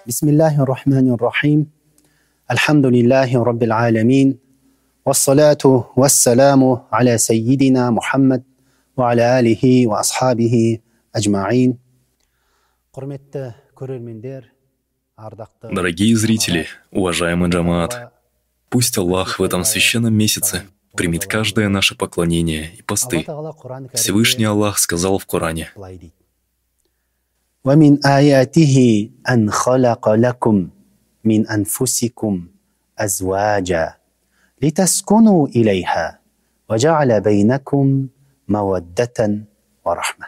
Бисмиллахи рахмани рахим. Альхамдулиллахи раббил алямин. Вассалату вассаламу аля сайидина Мухаммад ва аля алихи ва асхабихи аджмаин. Дорогие зрители, уважаемый джамаат, пусть Аллах в этом священном месяце примет каждое наше поклонение и посты. Всевышний Аллах сказал в Коране: وَمِنْ آيَاتِهِ أَنْ خَلَقَ لَكُمْ مِنْ أَنْفُسِكُمْ أَزْوَاجًا لِتَسْكُنُوا إِلَيْهَا وَجَعَلَ بَيْنَكُمْ مَوَدَّةً وَرَحْمَةً.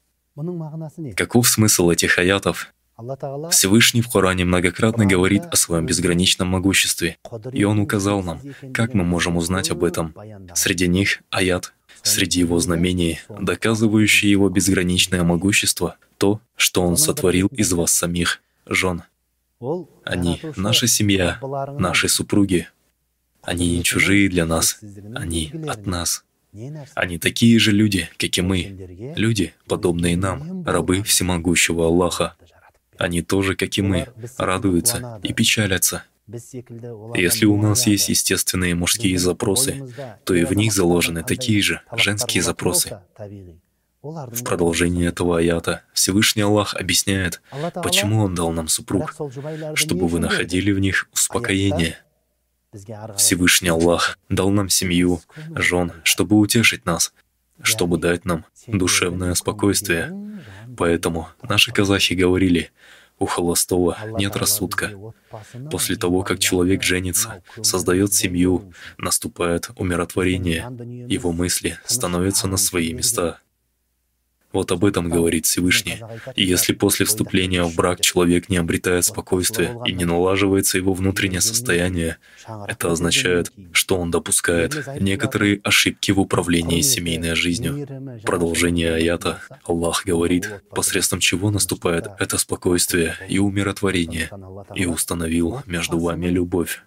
Каков смысл этих аятов? Всевышний в Коране многократно говорит о своем безграничном могуществе, и Он указал нам, как мы можем узнать об этом. Среди них аят, среди его знамений, доказывающие его безграничное могущество, то, что Он сотворил из вас самих, жен. Они — наша семья, наши супруги. Они не чужие для нас, они от нас. Они такие же люди, как и мы, люди, подобные нам, рабы всемогущего Аллаха. Они тоже, как и мы, радуются и печалятся. Если у нас есть естественные мужские запросы, то и в них заложены такие же женские запросы. В продолжении этого аята Всевышний Аллах объясняет, почему Он дал нам супруг, чтобы вы находили в них успокоение. Всевышний Аллах дал нам семью, жен, чтобы утешить нас, чтобы дать нам душевное спокойствие. Поэтому наши казахи говорили: у холостого нет рассудка. После того, как человек женится, создает семью, наступает умиротворение, его мысли становятся на свои места. Вот об этом говорит Всевышний. И если после вступления в брак человек не обретает спокойствие и не налаживается его внутреннее состояние, это означает, что он допускает некоторые ошибки в управлении семейной жизнью. В продолжении аята Аллах говорит, посредством чего наступает это спокойствие и умиротворение, и установил между вами любовь.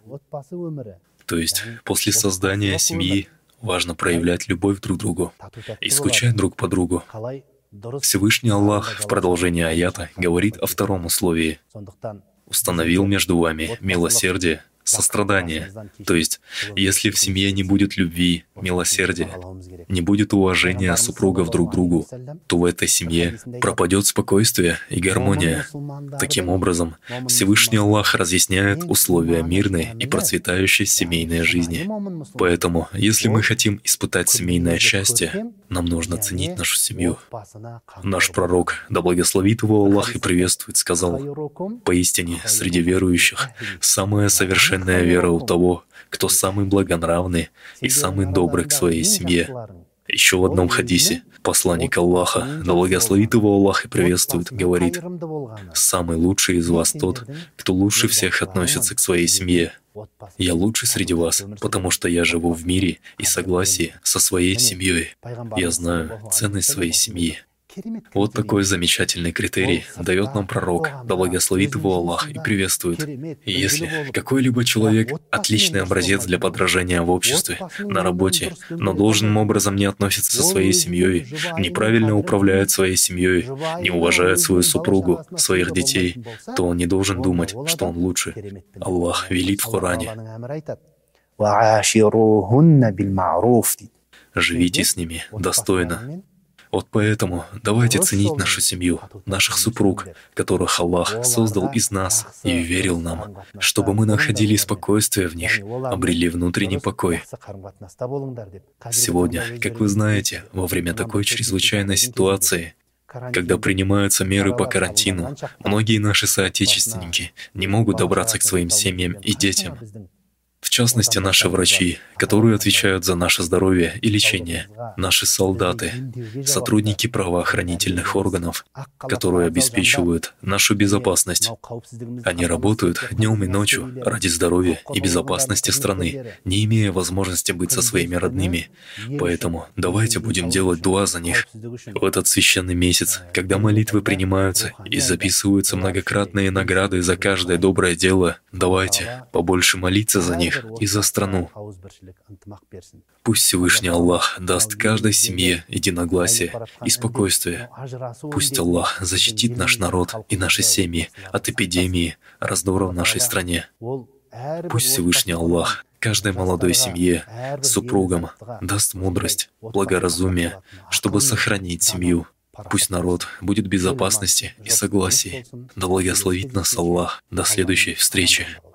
То есть после создания семьи важно проявлять любовь друг к другу и скучать друг по другу. Всевышний Аллах в продолжении аята говорит о втором условии: «Установил между вами милосердие, сострадание». То есть, если в семье не будет любви, милосердия, не будет уважения супругов друг к другу, то в этой семье пропадет спокойствие и гармония. Таким образом, Всевышний Аллах разъясняет условия мирной и процветающей семейной жизни. Поэтому, если мы хотим испытать семейное счастье, нам нужно ценить нашу семью. Наш пророк, да благословит его Аллах и приветствует, сказал: «Поистине, среди верующих самая совершенная вера у того, кто самый благонравный и самый добрый к своей семье». Еще в одном хадисе посланник Аллаха, да благословит его Аллах и приветствует, говорит: «Самый лучший из вас тот, кто лучше всех относится к своей семье. Я лучший среди вас, потому что я живу в мире и согласии со своей семьей. Я знаю ценность своей семьи». Вот такой замечательный критерий дает нам пророк, да благословит его Аллах и приветствует. И если какой-либо человек — отличный образец для подражания в обществе, на работе, но должным образом не относится со своей семьей, неправильно управляет своей семьей, не уважает свою супругу, своих детей, то он не должен думать, что он лучше. Аллах велит в Коране: «Живите с ними достойно». Вот поэтому давайте ценить нашу семью, наших супруг, которых Аллах создал из нас и верил нам, чтобы мы находили спокойствие в них, обрели внутренний покой. Сегодня, как вы знаете, во время такой чрезвычайной ситуации, когда принимаются меры по карантину, многие наши соотечественники не могут добраться к своим семьям и детям. В частности, наши врачи, которые отвечают за наше здоровье и лечение, наши солдаты, сотрудники правоохранительных органов, которые обеспечивают нашу безопасность. Они работают днем и ночью ради здоровья и безопасности страны, не имея возможности быть со своими родными. Поэтому давайте будем делать дуа за них. В этот священный месяц, когда молитвы принимаются и записываются многократные награды за каждое доброе дело, давайте побольше молиться за них. них и за страну. Пусть Всевышний Аллах даст каждой семье единогласие и спокойствие. Пусть Аллах защитит наш народ и наши семьи от эпидемии, раздора в нашей стране. Пусть Всевышний Аллах каждой молодой семье, супругам даст мудрость, благоразумие, чтобы сохранить семью. Пусть народ будет в безопасности и согласии. Да благословит нас Аллах. До следующей встречи.